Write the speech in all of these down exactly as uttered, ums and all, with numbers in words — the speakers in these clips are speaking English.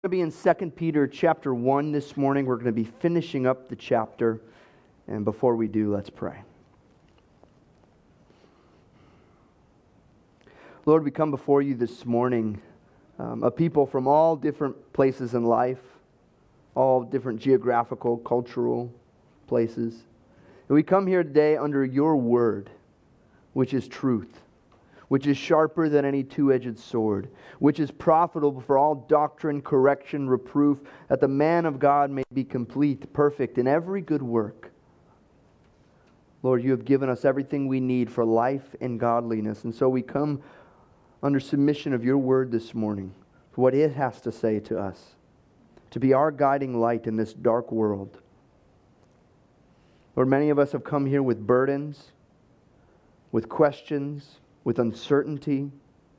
We're going to be in Second Peter chapter one this morning. We're going to be finishing up the chapter. And before we do, let's pray. Lord, we come before you this morning, um, a people from all different places in life, all different geographical, cultural places. And we come here today under your word, which is truth, which is sharper than any two-edged sword, which is profitable for all doctrine, correction, reproof, that the man of God may be complete, perfect in every good work. Lord, you have given us everything we need for life and godliness, and so we come under submission of your word this morning for what it has to say to us, to be our guiding light in this dark world. Lord, many of us have come here with burdens, with questions, with uncertainty,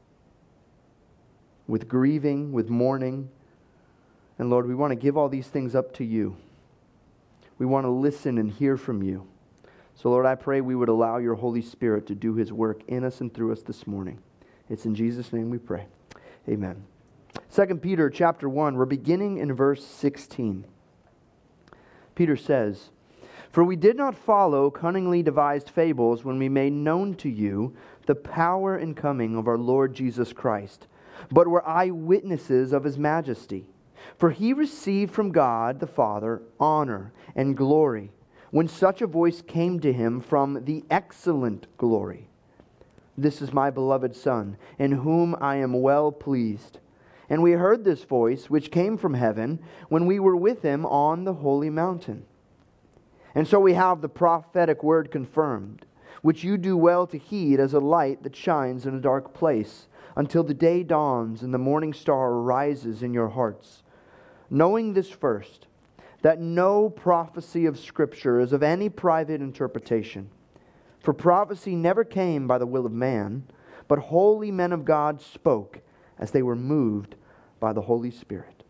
with grieving, with mourning. And Lord, we want to give all these things up to you. We want to listen and hear from you. So Lord, I pray we would allow your Holy Spirit to do his work in us and through us this morning. It's in Jesus' name we pray. Amen. Second Peter chapter one, we're beginning in verse sixteen. Peter says, "For we did not follow cunningly devised fables when we made known to you the power and coming of our Lord Jesus Christ, but were eyewitnesses of his majesty. For he received from God the Father honor and glory, when such a voice came to him from the excellent glory. This is my beloved Son, in whom I am well pleased. And we heard this voice, which came from heaven, when we were with him on the holy mountain. And so we have the prophetic word confirmed, which you do well to heed as a light that shines in a dark place, until the day dawns and the morning star rises in your hearts. Knowing this first, that no prophecy of Scripture is of any private interpretation. For prophecy never came by the will of man, but holy men of God spoke as they were moved by the Holy Spirit."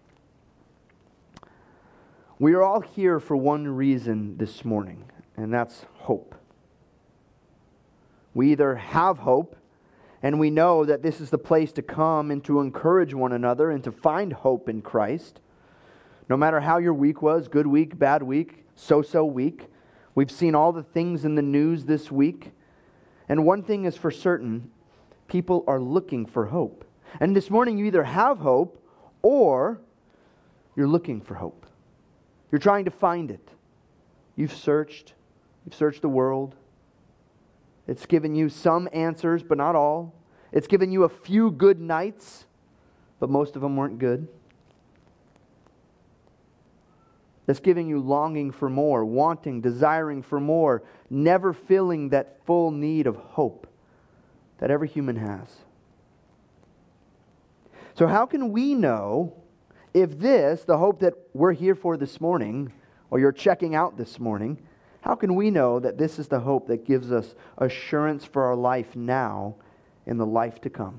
We are all here for one reason this morning, and that's hope. We either have hope, and we know that this is the place to come and to encourage one another and to find hope in Christ. No matter how your week was, good week, bad week, so-so week. We've seen all the things in the news this week. And one thing is for certain, people are looking for hope. And this morning you either have hope or you're looking for hope. You're trying to find it. You've searched. You've searched the world. It's given you some answers, but not all. It's given you a few good nights, but most of them weren't good. It's giving you longing for more, wanting, desiring for more, never feeling that full need of hope that every human has. So how can we know if this, the hope that we're here for this morning, or you're checking out this morning, how can we know that this is the hope that gives us assurance for our life now and the life to come?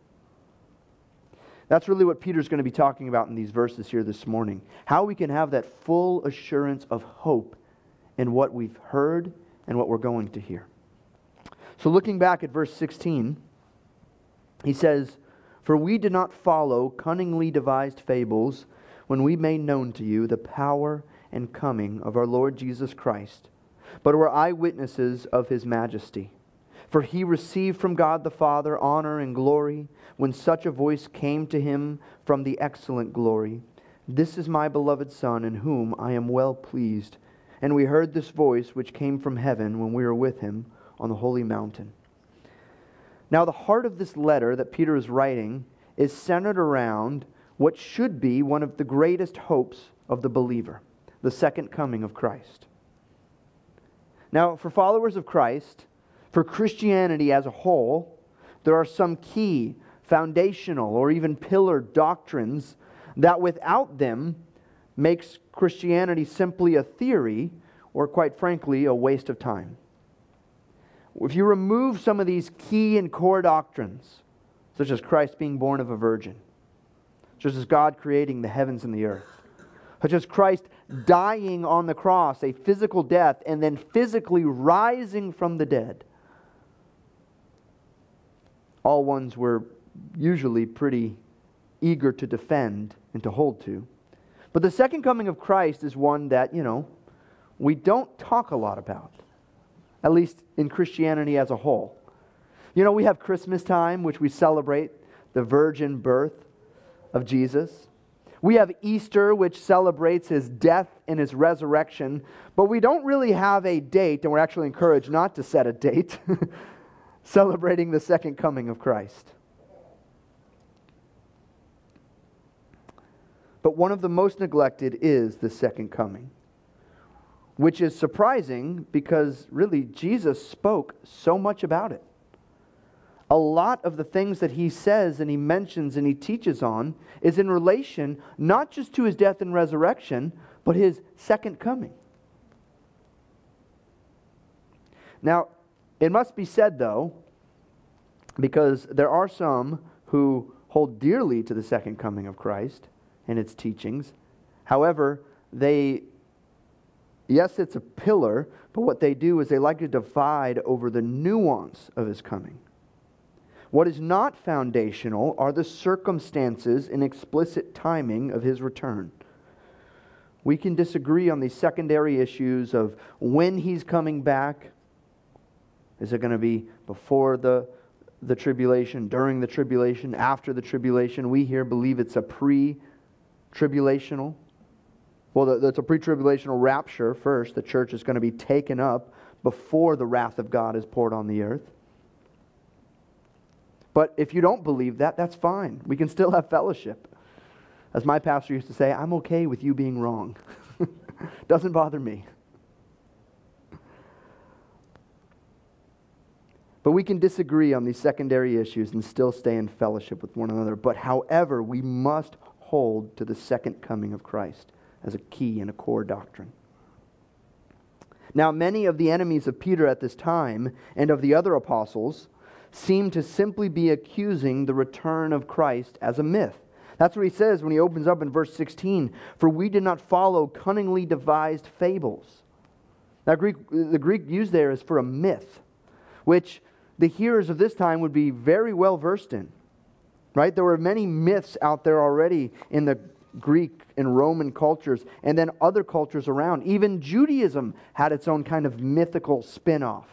That's really what Peter's going to be talking about in these verses here this morning. How we can have that full assurance of hope in what we've heard and what we're going to hear. So looking back at verse sixteen, he says, "For we did not follow cunningly devised fables when we made known to you the power and coming of our Lord Jesus Christ, but were eyewitnesses of his majesty. For he received from God the Father honor and glory, when such a voice came to him from the excellent glory. This is my beloved Son, in whom I am well pleased. And we heard this voice which came from heaven when we were with him on the holy mountain." Now the heart of this letter that Peter is writing is centered around what should be one of the greatest hopes of the believer, the second coming of Christ. Now, for followers of Christ, for Christianity as a whole, there are some key, foundational, or even pillar doctrines that without them makes Christianity simply a theory, or quite frankly, a waste of time. If you remove some of these key and core doctrines, such as Christ being born of a virgin, such as God creating the heavens and the earth, such as Christ dying on the cross, a physical death, and then physically rising from the dead, all ones we're usually pretty eager to defend and to hold to. But the second coming of Christ is one that, you know, we don't talk a lot about, at least in Christianity as a whole. You know, we have Christmas time, which we celebrate the virgin birth of Jesus. We have Easter, which celebrates his death and his resurrection, but we don't really have a date, and we're actually encouraged not to set a date, celebrating the second coming of Christ. But one of the most neglected is the second coming, which is surprising because really Jesus spoke so much about it. A lot of the things that he says and he mentions and he teaches on is in relation not just to his death and resurrection, but his second coming. Now, it must be said though, because there are some who hold dearly to the second coming of Christ and its teachings. However, they, yes, it's a pillar, but what they do is they like to divide over the nuance of his coming. What is not foundational are the circumstances and explicit timing of his return. We can disagree on these secondary issues of when he's coming back. Is it going to be before the, the tribulation, during the tribulation, after the tribulation? We here believe it's a pre-tribulational. Well, it's a pre-tribulational rapture first. The church is going to be taken up before the wrath of God is poured on the earth. But if you don't believe that, that's fine. We can still have fellowship. As my pastor used to say, I'm okay with you being wrong. Doesn't bother me. But we can disagree on these secondary issues and still stay in fellowship with one another. But however, we must hold to the second coming of Christ as a key and a core doctrine. Now, many of the enemies of Peter at this time and of the other apostles seem to simply be accusing the return of Christ as a myth. That's what he says when he opens up in verse sixteen. For we did not follow cunningly devised fables. Now, Greek, the Greek used there is for a myth, which the hearers of this time would be very well versed in. Right? There were many myths out there already in the Greek and Roman cultures, and then other cultures around. Even Judaism had its own kind of mythical spin-off.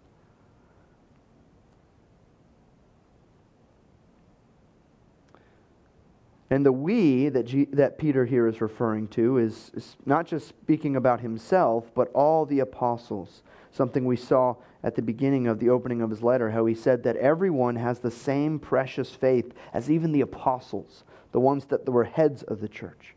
And the we that, G, that Peter here is referring to is, is not just speaking about himself, but all the apostles. Something we saw at the beginning of the opening of his letter, how he said that everyone has the same precious faith as even the apostles, the ones that were heads of the church.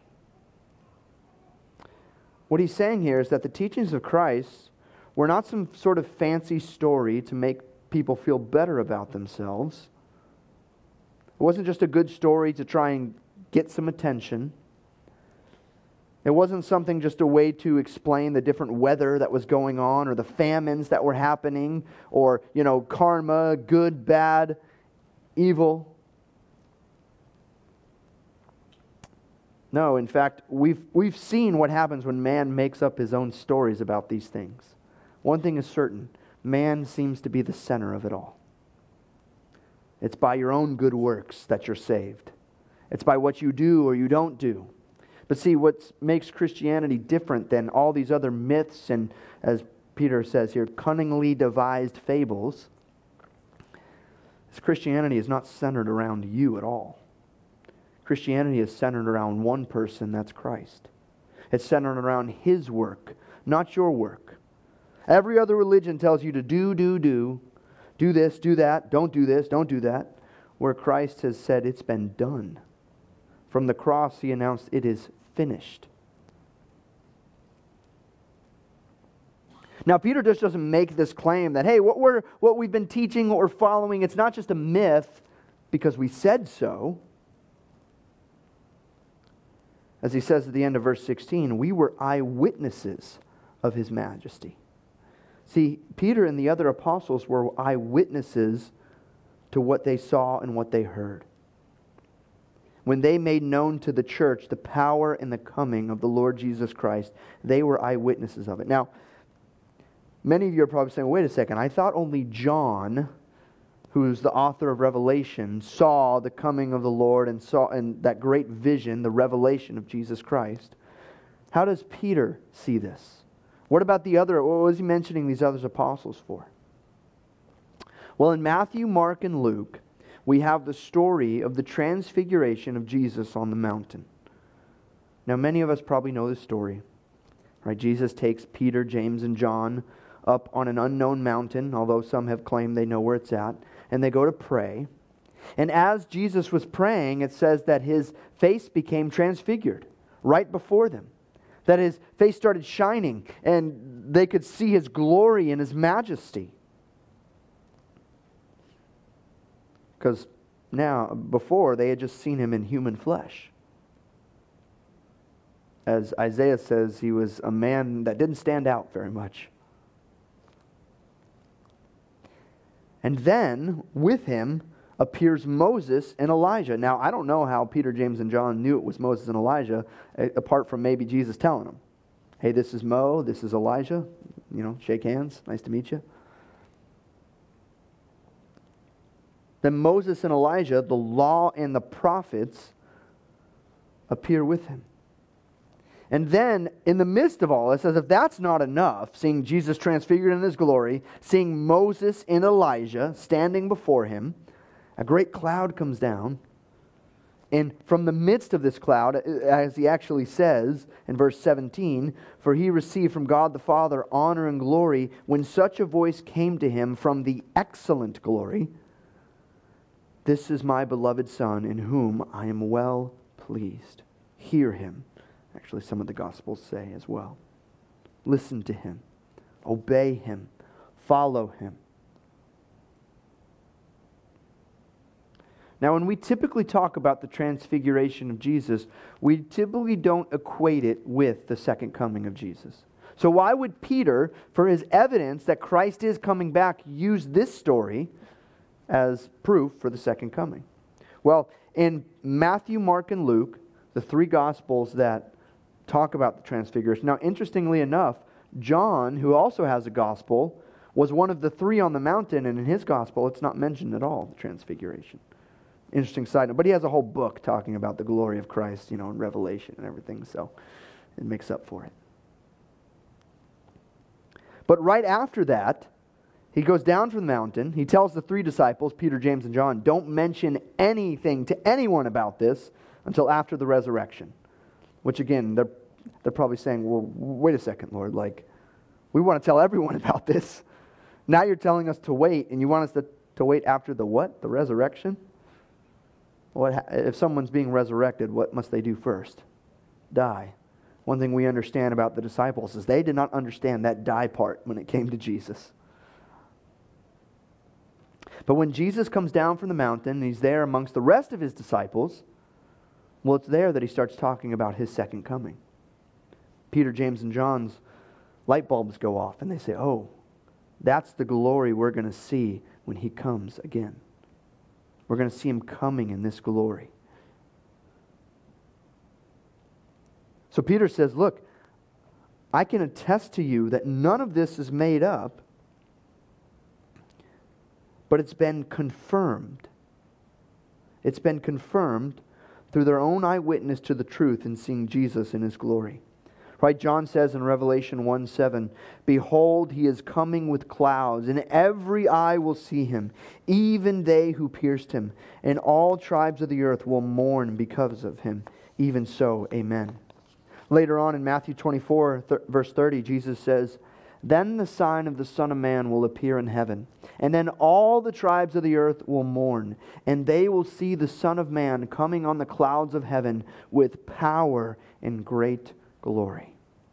What he's saying here is that the teachings of Christ were not some sort of fancy story to make people feel better about themselves. It wasn't just a good story to try and get some attention. It wasn't something just a way to explain the different weather that was going on or the famines that were happening or, you know, karma, good, bad, evil. No, in fact, we've, we've seen what happens when man makes up his own stories about these things. One thing is certain, man seems to be the center of it all. It's by your own good works that you're saved. It's by what you do or you don't do. But see, what makes Christianity different than all these other myths and, as Peter says here, cunningly devised fables, is Christianity is not centered around you at all. Christianity is centered around one person, that's Christ. It's centered around His work, not your work. Every other religion tells you to do, do, do, do this, do that, don't do this, don't do that, where Christ has said it's been done. From the cross, He announced it is finished. Now, Peter just doesn't make this claim that, hey, what we're what we've been teaching, what we're following, it's not just a myth because we said so. As he says at the end of verse sixteen, we were eyewitnesses of His majesty. See, Peter and the other apostles were eyewitnesses to what they saw and what they heard. When they made known to the church the power and the coming of the Lord Jesus Christ, they were eyewitnesses of it. Now, many of you are probably saying, wait a second, I thought only John who's the author of Revelation, saw the coming of the Lord and saw and that great vision, the revelation of Jesus Christ, how does Peter see this? What about the other, what was he mentioning these other apostles for? Well, in Matthew, Mark, and Luke, we have the story of the transfiguration of Jesus on the mountain. Now, many of us probably know this story. Right? Jesus takes Peter, James, and John up on an unknown mountain, although some have claimed they know where it's at, and they go to pray. And as Jesus was praying, it says that his face became transfigured right before them. That his face started shining, and they could see his glory and his majesty. Because now, before, they had just seen him in human flesh. As Isaiah says, he was a man that didn't stand out very much. And then, with him, appears Moses and Elijah. Now, I don't know how Peter, James, and John knew it was Moses and Elijah, apart from maybe Jesus telling them, hey, this is Mo, this is Elijah. You know, shake hands, nice to meet you. Then Moses and Elijah, the law and the prophets, appear with him. And then, in the midst of all this, as if that's not enough, seeing Jesus transfigured in his glory, seeing Moses and Elijah standing before him, a great cloud comes down. And from the midst of this cloud, as he actually says in verse seventeen, for he received from God the Father honor and glory when such a voice came to him from the excellent glory. This is my beloved Son, in whom I am well pleased. Hear him. Actually, some of the Gospels say as well. Listen to him. Obey him. Follow him. Now, when we typically talk about the transfiguration of Jesus, we typically don't equate it with the second coming of Jesus. So why would Peter, for his evidence that Christ is coming back, use this story as proof for the second coming? Well, in Matthew, Mark, and Luke, the three Gospels that talk about the transfiguration. Now, interestingly enough, John, who also has a Gospel, was one of the three on the mountain, and in his Gospel, it's not mentioned at all, the transfiguration. Interesting side note. But he has a whole book talking about the glory of Christ, you know, in Revelation and everything, so it makes up for it. But right after that, he goes down from the mountain. He tells the three disciples, Peter, James, and John, don't mention anything to anyone about this until after the resurrection. Which again, they're, they're probably saying, well, wait a second, Lord. Like, we want to tell everyone about this. Now you're telling us to wait, and you want us to, to wait after the what? The resurrection? What, if someone's being resurrected, what must they do first? Die. One thing we understand about the disciples is they did not understand that die part when it came to Jesus. But when Jesus comes down from the mountain, and he's there amongst the rest of his disciples, well, it's there that he starts talking about his second coming. Peter, James, and John's light bulbs go off, and they say, oh, that's the glory we're going to see when he comes again. We're going to see him coming in this glory. So Peter says, look, I can attest to you that none of this is made up, but it's been confirmed. It's been confirmed through their own eyewitness to the truth in seeing Jesus in his glory. Right? John says in Revelation one seven, behold, he is coming with clouds, and every eye will see him, even they who pierced him, and all tribes of the earth will mourn because of him. Even so, amen. Later on in Matthew twenty-four, th- verse thirty, Jesus says, then the sign of the Son of Man will appear in heaven, and then all the tribes of the earth will mourn, and they will see the Son of Man coming on the clouds of heaven with power and great glory.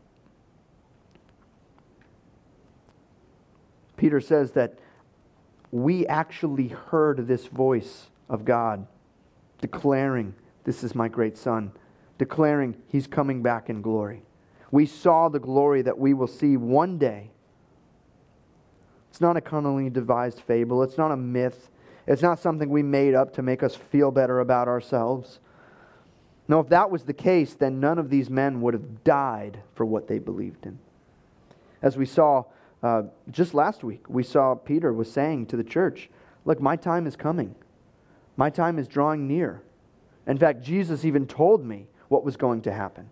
Peter says that we actually heard this voice of God declaring, this is my great Son, declaring he's coming back in glory. We saw the glory that we will see one day. It's not a cunningly devised fable. It's not a myth. It's not something we made up to make us feel better about ourselves. No, if that was the case, then none of these men would have died for what they believed in. As we saw uh, just last week, we saw Peter was saying to the church, look, my time is coming. My time is drawing near. In fact, Jesus even told me what was going to happen.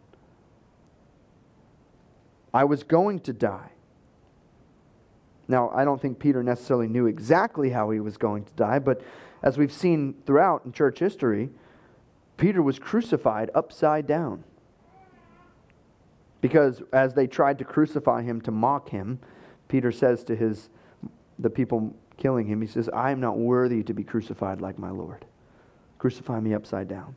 I was going to die. Now, I don't think Peter necessarily knew exactly how he was going to die, but as we've seen throughout in church history, Peter was crucified upside down. Because as they tried to crucify him to mock him, Peter says to his the people killing him, he says, I am not worthy to be crucified like my Lord. Crucify me upside down.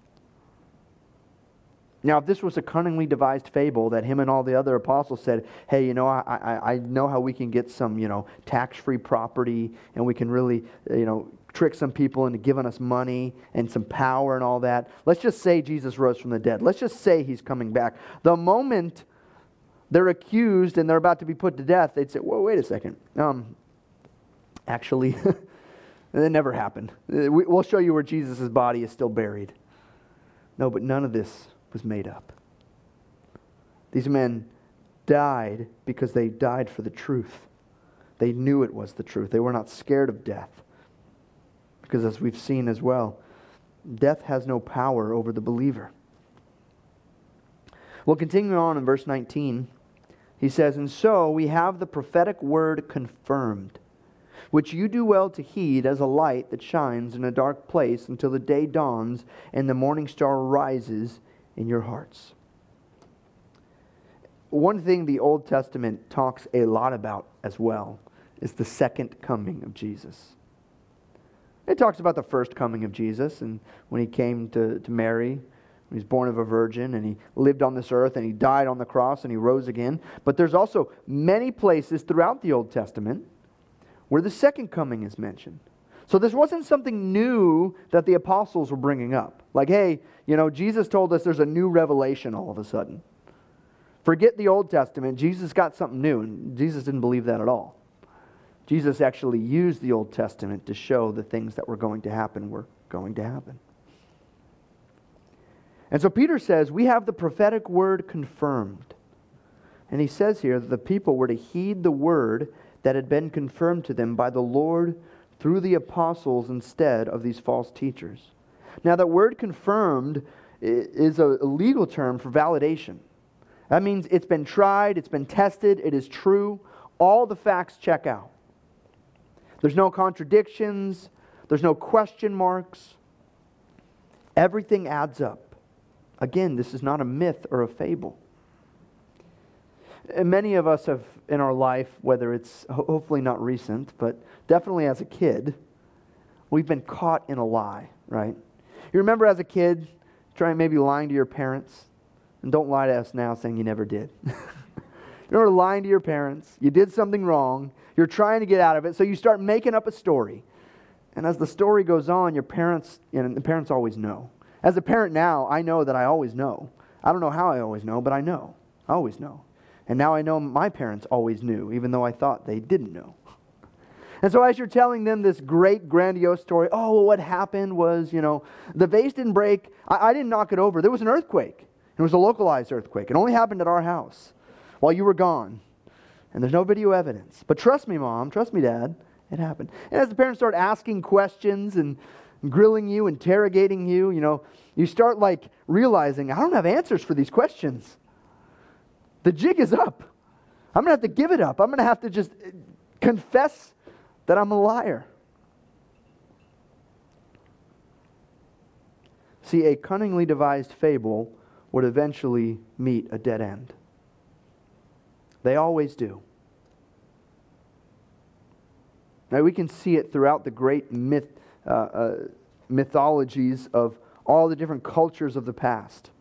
Now, if this was a cunningly devised fable that him and all the other apostles said, hey, you know, I, I, I know how we can get some, you know, tax-free property, and we can really, you know, trick some people into giving us money and some power and all that. Let's just say Jesus rose from the dead. Let's just say he's coming back. The moment they're accused and they're about to be put to death, they'd say, whoa, wait a second. Um, actually, it never happened. We'll show you where Jesus' body is still buried. No, but none of this was made up. These men died because they died for the truth. They knew it was the truth. They were not scared of death. Because as we've seen as well, death has no power over the believer. Well, continuing on in verse nineteen, he says, and so we have the prophetic word confirmed, which you do well to heed as a light that shines in a dark place until the day dawns and the morning star rises in your hearts. One thing the Old Testament talks a lot about as well is the second coming of Jesus. It talks about the first coming of Jesus and when he came to, to Mary, when he was born of a virgin and he lived on this earth and he died on the cross and he rose again. But there's also many places throughout the Old Testament where the second coming is mentioned. So this wasn't something new that the apostles were bringing up. Like, hey, you know, Jesus told us there's a new revelation all of a sudden. Forget the Old Testament. Jesus got something new, and Jesus didn't believe that at all. Jesus actually used the Old Testament to show the things that were going to happen were going to happen. And so Peter says, we have the prophetic word confirmed. And he says here that the people were to heed the word that had been confirmed to them by the Lord through the apostles instead of these false teachers. Now that word confirmed is a legal term for validation. That means it's been tried, it's been tested, it is true. All the facts check out. There's no contradictions. There's no question marks. Everything adds up. Again, this is not a myth or a fable. And many of us have, in our life, whether it's hopefully not recent, but definitely as a kid, we've been caught in a lie, right? You remember as a kid, trying maybe lying to your parents? And don't lie to us now saying you never did. You remember lying to your parents. You did something wrong. You're trying to get out of it, so you start making up a story. And as the story goes on, your parents, you know, the parents always know. As a parent now, I know that I always know. I don't know how I always know, but I know. I always know. And now I know my parents always knew, even though I thought they didn't know. And so as you're telling them this great, grandiose story, oh, well, what happened was, you know, the vase didn't break. I, I didn't knock it over. There was an earthquake. It was a localized earthquake. It only happened at our house while you were gone. And there's no video evidence. But trust me, Mom. Trust me, Dad. It happened. And as the parents start asking questions and grilling you, interrogating you, you know, you start like realizing, I don't have answers for these questions. The jig is up. I'm going to have to give it up. I'm going to have to just confess that I'm a liar. See, a cunningly devised fable would eventually meet a dead end. They always do. Now we can see it throughout the great myth, uh, uh, mythologies of all the different cultures of the past.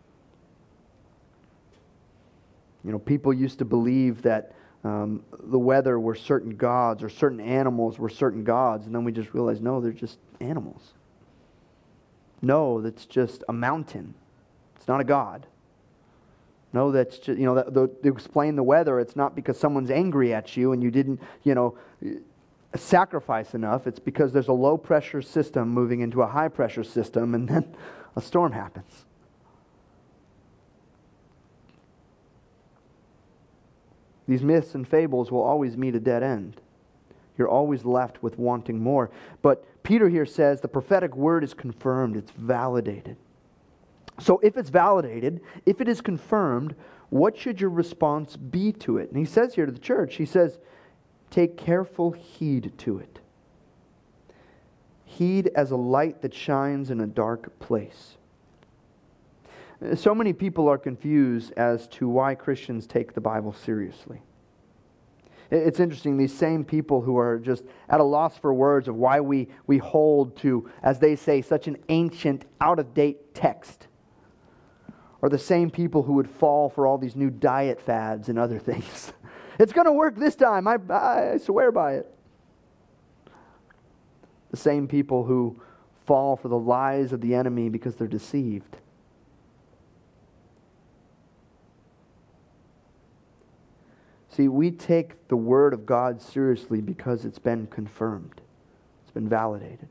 You know, people used to believe that um, the weather were certain gods or certain animals were certain gods, and then we just realized, no, they're just animals. No, that's just a mountain. It's not a god. No, that's just, you know, that, the, to explain the weather, it's not because someone's angry at you and you didn't, you know, sacrifice enough. It's because there's a low pressure system moving into a high pressure system, and then a storm happens. These myths and fables will always meet a dead end. You're always left with wanting more. But Peter here says the prophetic word is confirmed. It's validated. So if it's validated, if it is confirmed, what should your response be to it? And he says here to the church, he says, take careful heed to it. Heed as a light that shines in a dark place. So many people are confused as to why Christians take the Bible seriously. It's interesting, these same people who are just at a loss for words of why we, we hold to, as they say, such an ancient, out-of-date text, are the same people who would fall for all these new diet fads and other things. It's going to work this time, I, I swear by it. The same people who fall for the lies of the enemy because they're deceived. See, we take the Word of God seriously because it's been confirmed. It's been validated.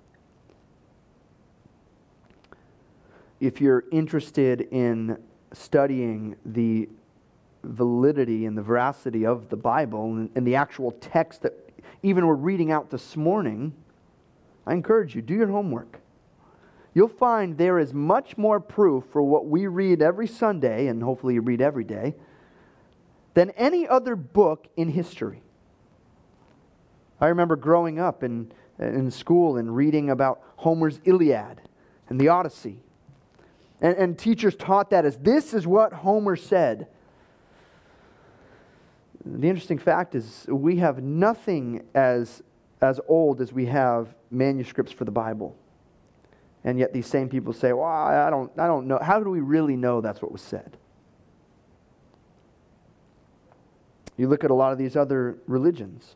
If you're interested in studying the validity and the veracity of the Bible and, and the actual text that even we're reading out this morning, I encourage you, do your homework. You'll find there is much more proof for what we read every Sunday, and hopefully you read every day, than any other book in history. I remember growing up in, in school and reading about Homer's Iliad and the Odyssey. And, and teachers taught that as this is what Homer said. The interesting fact is we have nothing as, as old as we have manuscripts for the Bible. And yet these same people say, well, I don't, I don't know. How do we really know that's what was said? You look at a lot of these other religions.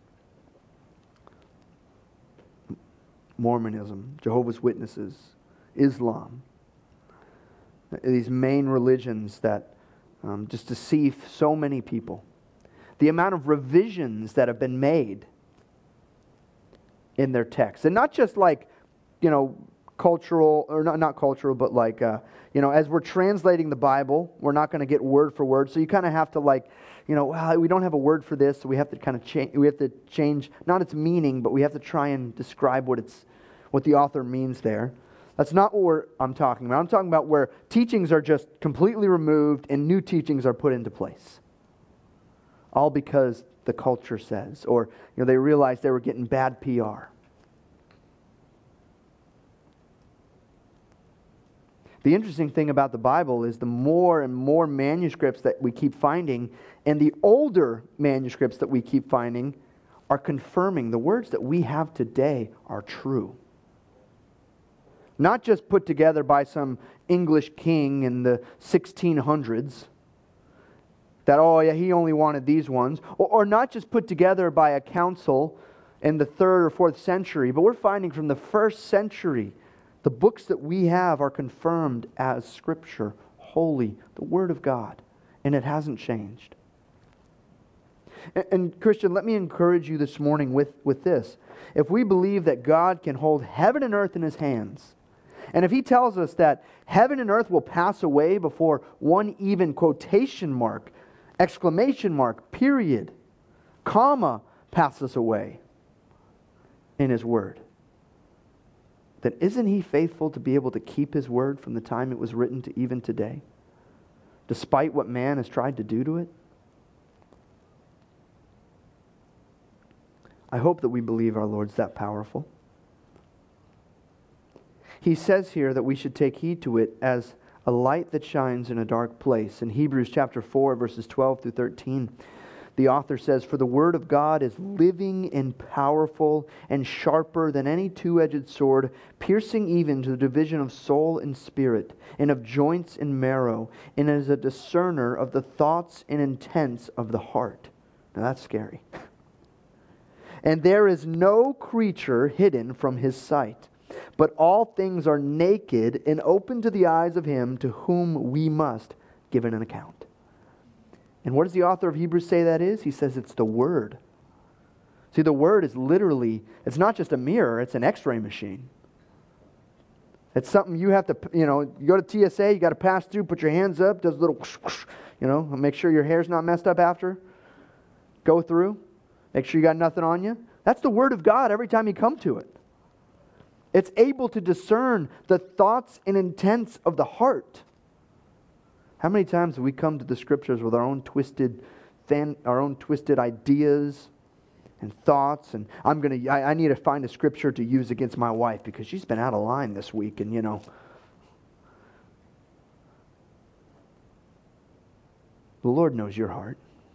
Mormonism, Jehovah's Witnesses, Islam. These main religions that um, just deceive so many people. The amount of revisions that have been made in their texts. And not just like, you know, cultural, or not, not cultural, but like, uh, you know, as we're translating the Bible, we're not going to get word for word. So you kind of have to like, you know, well, we don't have a word for this, so we have to kind of change, we have to change, not its meaning, but we have to try and describe what it's, what the author means there. That's not what we're, I'm talking about. I'm talking about where teachings are just completely removed and new teachings are put into place. All because the culture says, or you know, they realized they were getting bad P R. The interesting thing about the Bible is the more and more manuscripts that we keep finding, and the older manuscripts that we keep finding are confirming the words that we have today are true. Not just put together by some English king in the sixteen hundreds, that, oh yeah, he only wanted these ones, or, or not just put together by a council in the third or fourth century, but we're finding from the first century, the books that we have are confirmed as Scripture, holy, the Word of God, and it hasn't changed. And, and Christian, let me encourage you this morning with, with this. If we believe that God can hold heaven and earth in His hands, and if He tells us that heaven and earth will pass away before one even quotation mark, exclamation mark, period, comma passes away in His Word, then isn't He faithful to be able to keep His Word from the time it was written to even today, despite what man has tried to do to it? I hope that we believe our Lord's that powerful. He says here that we should take heed to it as a light that shines in a dark place. In Hebrews chapter four, verses twelve through thirteen, the author says, "For the word of God is living and powerful and sharper than any two-edged sword, piercing even to the division of soul and spirit, and of joints and marrow, and is a discerner of the thoughts and intents of the heart." Now that's scary. "And there is no creature hidden from His sight, but all things are naked and open to the eyes of Him to whom we must give an account." And what does the author of Hebrews say that is? He says it's the Word. See, the Word is literally, it's not just a mirror, it's an x-ray machine. It's something you have to, you know, you go to T S A, you got to pass through, put your hands up, does a little, whoosh, whoosh, you know, make sure your hair's not messed up after. Go through, make sure you got nothing on you. That's the Word of God every time you come to it. It's able to discern the thoughts and intents of the heart. How many times have we come to the Scriptures with our own twisted, fan, our own twisted ideas and thoughts? And I'm gonna, I, I need to find a Scripture to use against my wife because she's been out of line this week, and you know. The Lord knows your heart.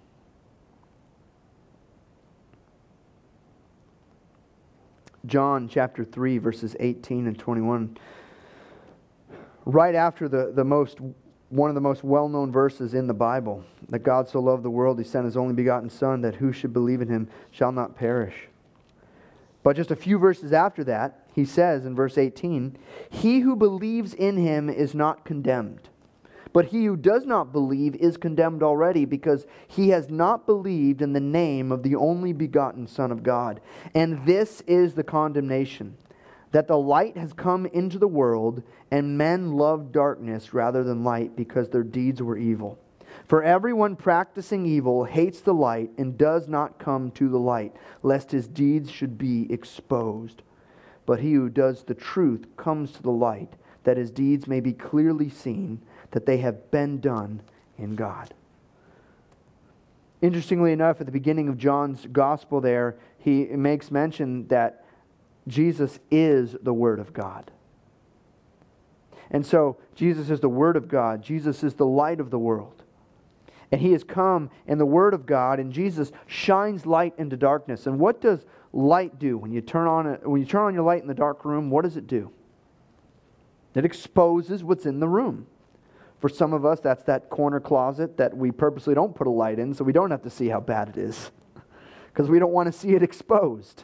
John chapter three, verses eighteen and twenty-one. Right after the, the most one of the most well-known verses in the Bible, that God so loved the world, He sent His only begotten Son, that who should believe in Him shall not perish. But just a few verses after that, He says in verse eighteen, He who believes in Him is not condemned. But he who does not believe is condemned already, because he has not believed in the name of the only begotten Son of God. And this is the condemnation, that the light has come into the world, and men loved darkness rather than light, because their deeds were evil. For everyone practicing evil hates the light and does not come to the light, lest his deeds should be exposed. But he who does the truth comes to the light, that his deeds may be clearly seen, that they have been done in God. Interestingly enough, at the beginning of John's Gospel there, he makes mention that Jesus is the Word of God. And so, Jesus is the Word of God. Jesus is the light of the world. And He has come in the Word of God, and Jesus shines light into darkness. And what does light do? When you turn on it, when you turn on your light in the dark room, what does it do? It exposes what's in the room. For some of us, that's that corner closet that we purposely don't put a light in so we don't have to see how bad it is. Because we don't want to see it exposed.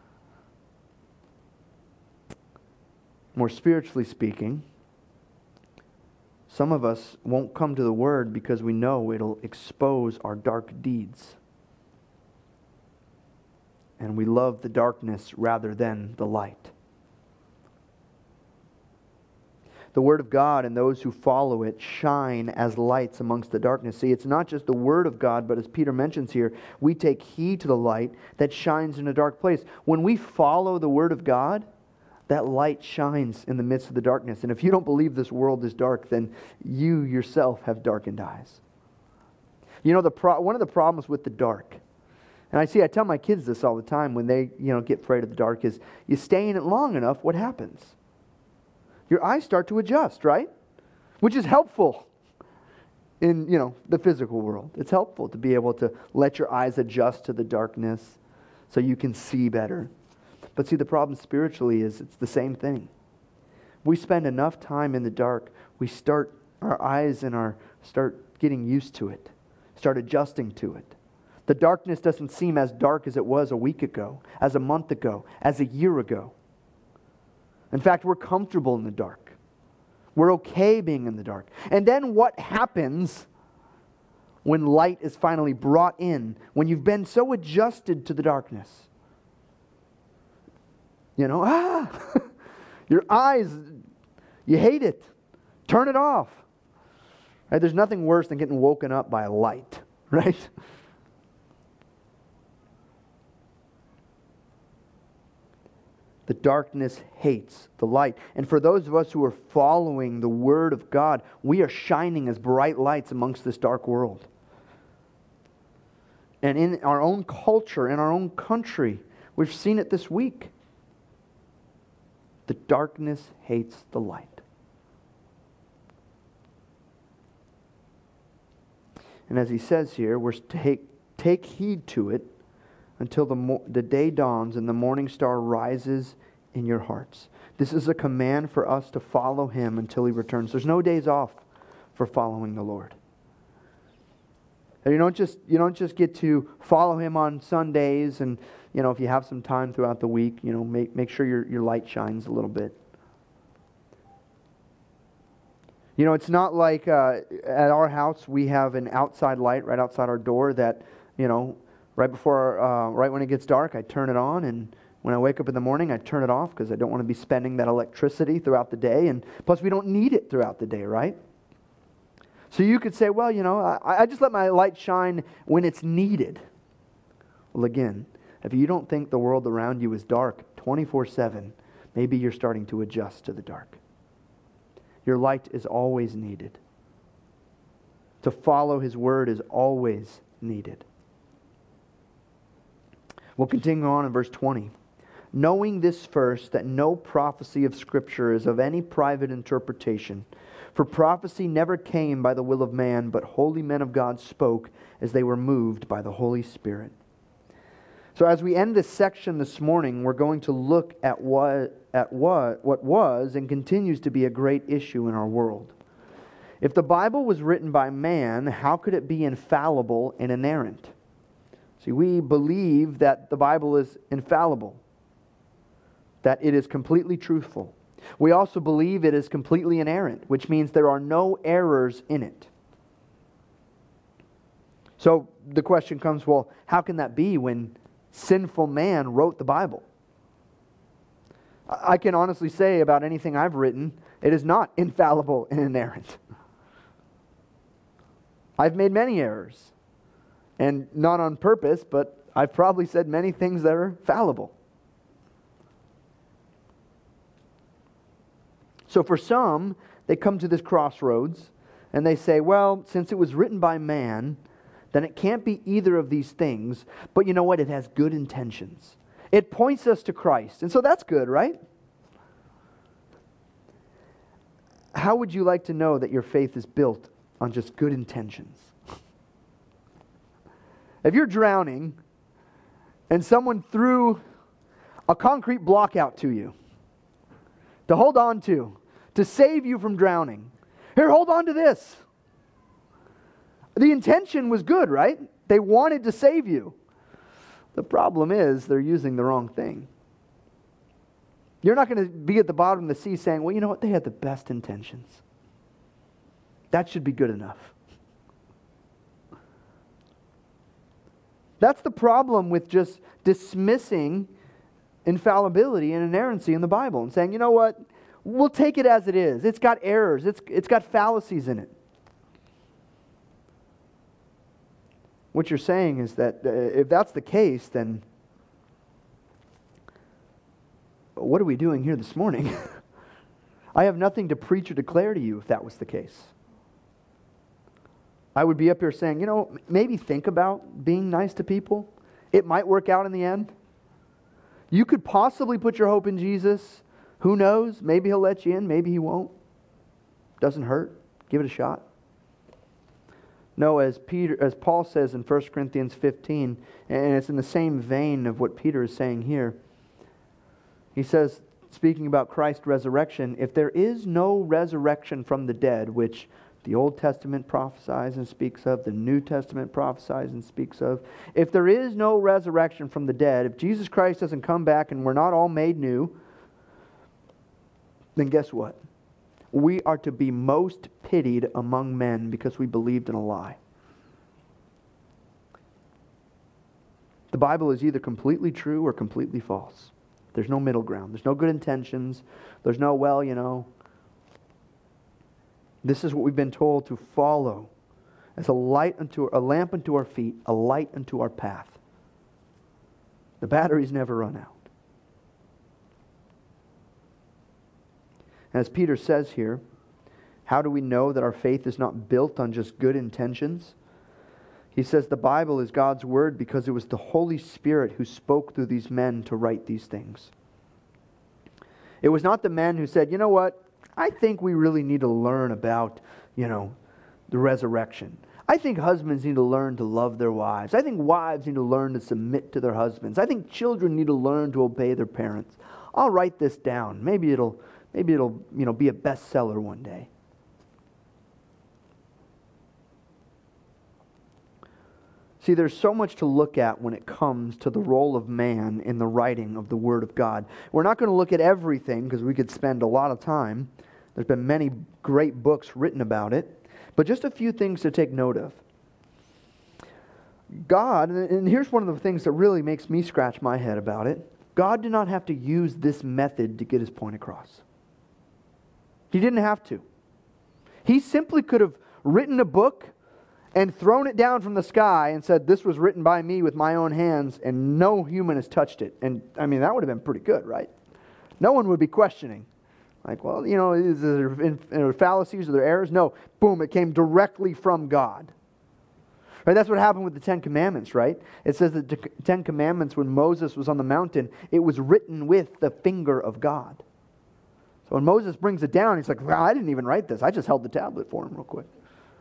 More spiritually speaking, some of us won't come to the Word because we know it'll expose our dark deeds. And we love the darkness rather than the light. The Word of God and those who follow it shine as lights amongst the darkness. See, it's not just the Word of God, but as Peter mentions here, we take heed to the light that shines in a dark place. When we follow the Word of God, that light shines in the midst of the darkness. And if you don't believe this world is dark, then you yourself have darkened eyes. You know, the pro- one of the problems with the dark, and I see, I tell my kids this all the time when they, you know, get afraid of the dark, is you stay in it long enough, what happens? Your eyes start to adjust, right? Which is helpful in, you know, the physical world. It's helpful to be able to let your eyes adjust to the darkness so you can see better. But see, the problem spiritually is it's the same thing. We spend enough time in the dark, we start, our eyes and our, start getting used to it, start adjusting to it. The darkness doesn't seem as dark as it was a week ago, as a month ago, as a year ago. In fact, we're comfortable in the dark. We're okay being in the dark. And then what happens when light is finally brought in, when you've been so adjusted to the darkness? You know, ah, your eyes, you hate it. Turn it off. Right? There's nothing worse than getting woken up by a light, right? The darkness hates the light. And for those of us who are following the Word of God, we are shining as bright lights amongst this dark world. And in our own culture, in our own country, we've seen it this week. The darkness hates the light. And as he says here, we're to take, take heed to it until the, mo- the day dawns and the morning star rises in your hearts. This is a command for us to follow Him until He returns. There's no days off for following the Lord. And you don't just you don't just get to follow Him on Sundays, and you know if you have some time throughout the week, you know make make sure your your light shines a little bit. You know, it's not like uh, at our house we have an outside light right outside our door that you know. Right before, uh, right when it gets dark, I turn it on, and when I wake up in the morning, I turn it off because I don't want to be spending that electricity throughout the day, and plus we don't need it throughout the day, right? So you could say, well, you know, I, I just let my light shine when it's needed. Well, again, If you don't think the world around you is dark twenty-four seven, maybe you're starting to adjust to the dark. Your light is always needed. To follow His word is always needed. We'll continue on in verse twenty. Knowing this first, that no prophecy of Scripture is of any private interpretation. For prophecy never came by the will of man, but holy men of God spoke as they were moved by the Holy Spirit. So as we end this section this morning, we're going to look at what, at what, what was and continues to be a great issue in our world. If the Bible was written by man, how could it be infallible and inerrant? See, we believe that the Bible is infallible, that it is completely truthful. We also believe it is completely inerrant, which means there are no errors in it. So the question comes, well, how can that be when sinful man wrote the Bible? I can honestly say about anything I've written, it is not infallible and inerrant. I've made many errors, and not on purpose, but I've probably said many things that are fallible. So for some, they come to this crossroads and they say, well, since it was written by man, then it can't be either of these things. But you know what? It has good intentions. It points us to Christ. And so that's good, right? How would you like to know that your faith is built on just good intentions? If you're drowning and someone threw a concrete block out to you to hold on to, to save you from drowning. Here, hold on to this. The intention was good, right? They wanted to save you. The problem is they're using the wrong thing. You're not going to be at the bottom of the sea saying, well, you know what? They had the best intentions. That should be good enough. That's the problem with just dismissing infallibility and inerrancy in the Bible and saying, you know what? We'll take it as it is. It's got errors. It's, it's got fallacies in it. What you're saying is that uh, if that's the case, then what are we doing here this morning? I have nothing to preach or declare to you if that was the case. I would be up here saying, you know, maybe think about being nice to people. It might work out in the end. You could possibly put your hope in Jesus. Who knows? Maybe He'll let you in. Maybe He won't. Doesn't hurt. Give it a shot. No, as Peter, as Paul says in First Corinthians fifteen, and it's in the same vein of what Peter is saying here. He says, speaking about Christ's resurrection, if there is no resurrection from the dead, which the Old Testament prophesies and speaks of, the New Testament prophesies and speaks of, if there is no resurrection from the dead, if Jesus Christ doesn't come back and we're not all made new, then guess what? We are to be most pitied among men because we believed in a lie. The Bible is either completely true or completely false. There's no middle ground. There's no good intentions. There's no, well, you know. This is what we've been told to follow as a light unto a lamp unto our feet, a light unto our path. The batteries never run out. As Peter says here, how do we know that our faith is not built on just good intentions? He says the Bible is God's Word because it was the Holy Spirit who spoke through these men to write these things. It was not the men who said, you know what, I think we really need to learn about, you know, the resurrection. I think husbands need to learn to love their wives. I think wives need to learn to submit to their husbands. I think children need to learn to obey their parents. I'll write this down. Maybe it'll Maybe it'll, you know, be a bestseller one day. See, there's so much to look at when it comes to the role of man in the writing of the Word of God. We're not going to look at everything because we could spend a lot of time. There's been many great books written about it. But just a few things to take note of. God, and here's one of the things that really makes me scratch my head about it. God did not have to use this method to get His point across. He didn't have to. He simply could have written a book and thrown it down from the sky and said, this was written by me with my own hands, and no human has touched it. And, I mean, that would have been pretty good, right? No one would be questioning. Like, well, you know, is there fallacies or there errors? No. Boom, it came directly from God. Right? That's what happened with the Ten Commandments, right? It says that the Ten Commandments, when Moses was on the mountain, it was written with the finger of God. So when Moses brings it down, he's like, well, I didn't even write this. I just held the tablet for him real quick.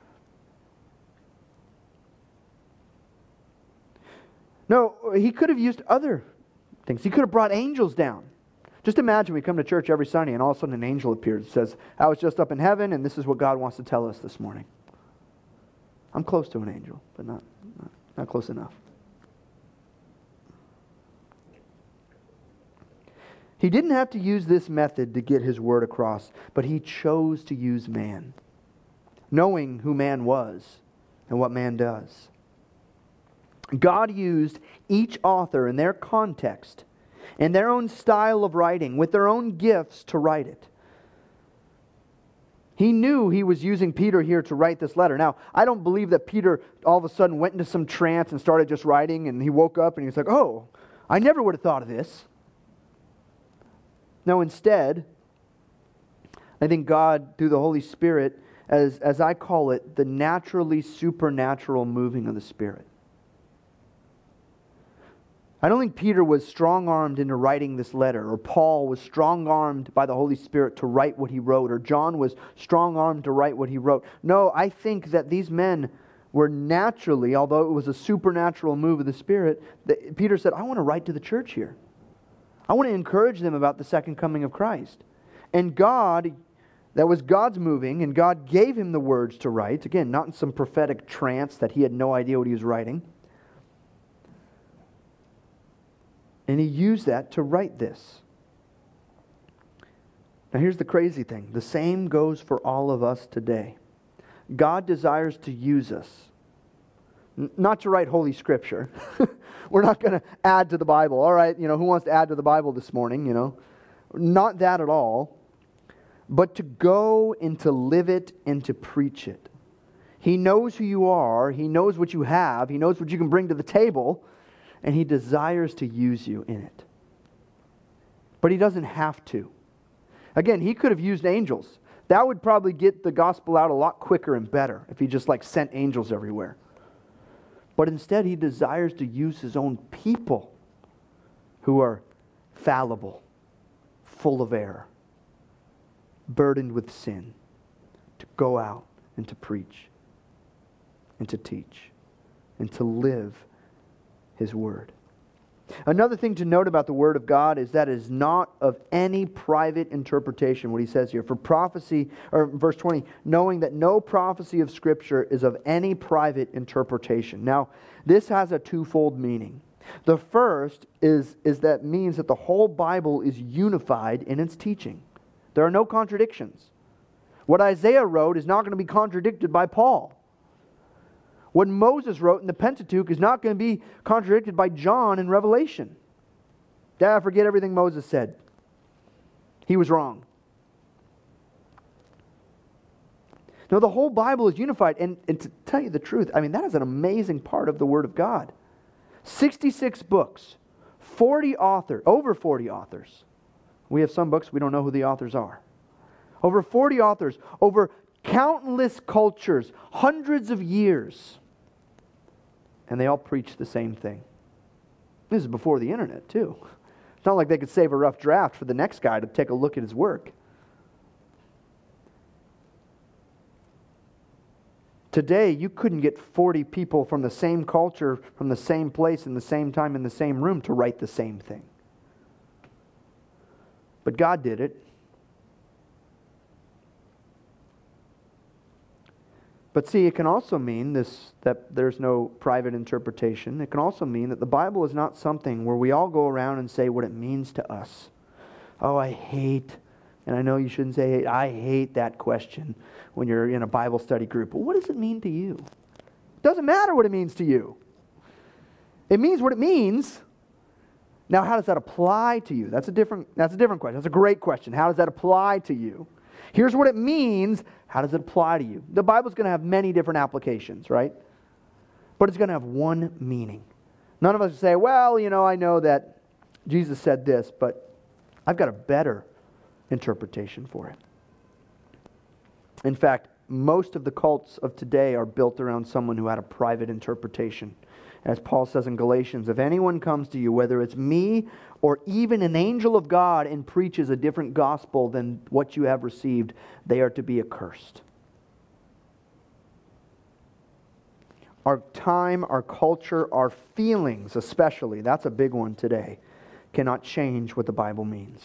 No, he could have used other things. He could have brought angels down. Just imagine we come to church every Sunday and all of a sudden an angel appears and says, I was just up in heaven and this is what God wants to tell us this morning. I'm close to an angel, but not, not, not close enough. He didn't have to use this method to get his word across, but he chose to use man, knowing who man was and what man does. God used each author in their context, in their own style of writing, with their own gifts to write it. He knew he was using Peter here to write this letter. Now, I don't believe that Peter all of a sudden went into some trance and started just writing, and he woke up and he was like, oh, I never would have thought of this. No, instead, I think God, through the Holy Spirit, as, as I call it, the naturally supernatural moving of the Spirit. I don't think Peter was strong-armed into writing this letter, or Paul was strong-armed by the Holy Spirit to write what he wrote, or John was strong-armed to write what he wrote. No, I think that these men were naturally, although it was a supernatural move of the Spirit, that Peter said, I want to write to the church here. I want to encourage them about the second coming of Christ. And God, that was God's moving, and God gave him the words to write. Again, not in some prophetic trance that he had no idea what he was writing. And he used that to write this. Now here's the crazy thing. The same goes for all of us today. God desires to use us. N- not to write Holy Scripture. We're not going to add to the Bible. All right, you know, who wants to add to the Bible this morning, you know? Not that at all. But to go and to live it and to preach it. He knows who you are. He knows what you have. He knows what you can bring to the table. And He desires to use you in it. But He doesn't have to. Again, He could have used angels. That would probably get the gospel out a lot quicker and better if He just like sent angels everywhere. But instead, He desires to use His own people who are fallible, full of error, burdened with sin, to go out and to preach and to teach and to live His Word. Another thing to note about the Word of God is that it is not of any private interpretation, what he says here. For prophecy, or verse twenty, knowing that no prophecy of Scripture is of any private interpretation. Now, this has a twofold meaning. The first is, is that means that the whole Bible is unified in its teaching. There are no contradictions. What Isaiah wrote is not going to be contradicted by Paul. What Moses wrote in the Pentateuch is not going to be contradicted by John in Revelation. Dad, forget everything Moses said. He was wrong. No, the whole Bible is unified. And, and to tell you the truth, I mean, that is an amazing part of the Word of God. sixty-six books, forty authors, over forty authors. We have some books we don't know who the authors are. Over forty authors, over countless cultures, hundreds of years. And they all preach the same thing. This is before the internet, too. It's not like they could save a rough draft for the next guy to take a look at his work. Today, you couldn't get forty people from the same culture, from the same place, in the same time, in the same room to write the same thing. But God did it. But see, it can also mean this, that there's no private interpretation. It can also mean that the Bible is not something where we all go around and say what it means to us. Oh, I hate, and I know you shouldn't say hate, I hate that question when you're in a Bible study group. But what does it mean to you? It doesn't matter what it means to you. It means what it means. Now, how does that apply to you? That's a different, that's a different question. That's a great question. How does that apply to you? Here's what it means. How does it apply to you? The Bible's going to have many different applications, right? But it's going to have one meaning. None of us say, well, you know, I know that Jesus said this, but I've got a better interpretation for it. In fact, most of the cults of today are built around someone who had a private interpretation. As Paul says in Galatians, if anyone comes to you, whether it's me or even an angel of God, and preaches a different gospel than what you have received, they are to be accursed. Our time, our culture, our feelings especially, that's a big one today, cannot change what the Bible means.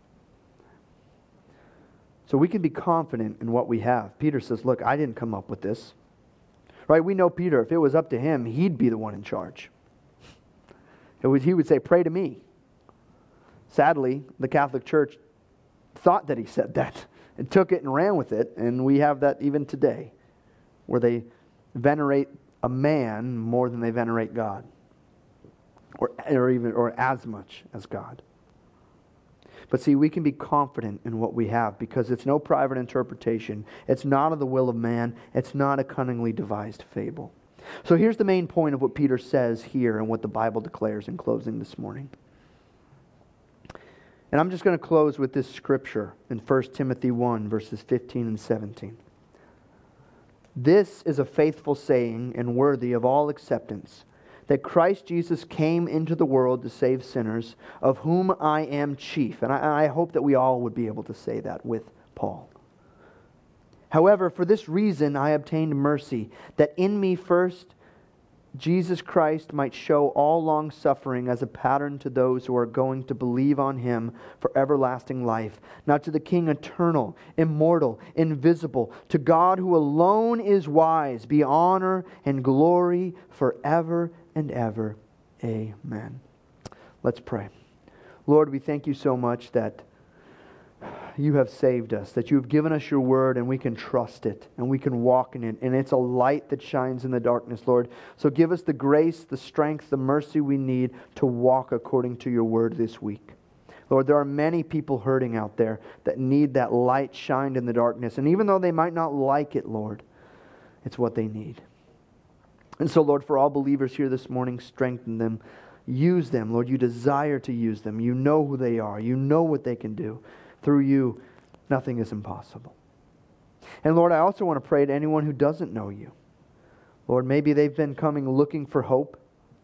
So we can be confident in what we have. Peter says, look, I didn't come up with this. Right? We know Peter, if it was up to him, he'd be the one in charge. It was, he would say, pray to me. Sadly, the Catholic Church thought that he said that and took it and ran with it, and we have that even today, where they venerate a man more than they venerate God, or, or even or as much as God. But see, we can be confident in what we have because it's no private interpretation. It's not of the will of man. It's not a cunningly devised fable. So here's the main point of what Peter says here and what the Bible declares in closing this morning. And I'm just going to close with this scripture in First Timothy one, verses fifteen and seventeen. This is a faithful saying and worthy of all acceptance, that Christ Jesus came into the world to save sinners, of whom I am chief. And I, I hope that we all would be able to say that with Paul. However, for this reason I obtained mercy, that in me first Jesus Christ might show all long suffering as a pattern to those who are going to believe on Him for everlasting life. Now to the King eternal, immortal, invisible, to God who alone is wise, be honor and glory forever and ever. Amen. Let's pray. Lord, we thank you so much that you have saved us, that you have given us your word and we can trust it and we can walk in it. And it's a light that shines in the darkness, Lord. So give us the grace, the strength, the mercy we need to walk according to your word this week. Lord, there are many people hurting out there that need that light shined in the darkness. And even though they might not like it, Lord, it's what they need. And so, Lord, for all believers here this morning, strengthen them. Use them, Lord. You desire to use them. You know who they are. You know what they can do. Through you, nothing is impossible. And Lord, I also want to pray to anyone who doesn't know you. Lord, maybe they've been coming looking for hope.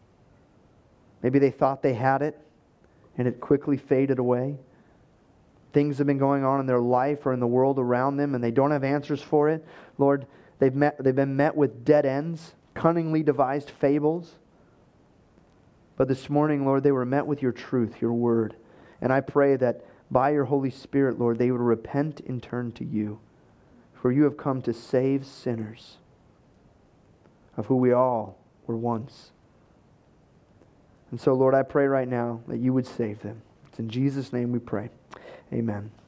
Maybe they thought they had it and it quickly faded away. Things have been going on in their life or in the world around them and they don't have answers for it. Lord, they've met, they've been met with dead ends, cunningly devised fables. But this morning, Lord, they were met with your truth, your word. And I pray that by your Holy Spirit, Lord, they would repent and turn to you. For you have come to save sinners, of who we all were once. And so, Lord, I pray right now that you would save them. It's in Jesus' name we pray. Amen.